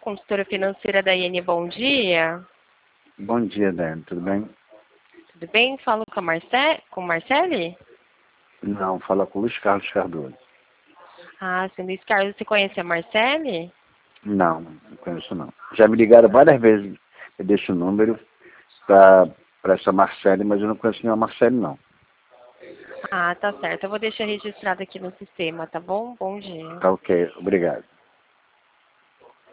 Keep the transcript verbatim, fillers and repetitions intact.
consultora financeira da I N. Bom dia. Bom dia, Dani. Tudo bem? Tudo bem? Falo com a Marce... com Marcele? Não, fala com o Luiz Carlos Cardoso. Ah, sim, Luiz Carlos, você conhece a Marcele? Não, não conheço não. Já me ligaram várias vezes. Eu deixo o número para essa Marcele, mas eu não conheço nenhuma Marcele, não. Ah, tá certo. Eu vou deixar registrado aqui no sistema, tá bom? Bom dia. Tá ok, obrigado.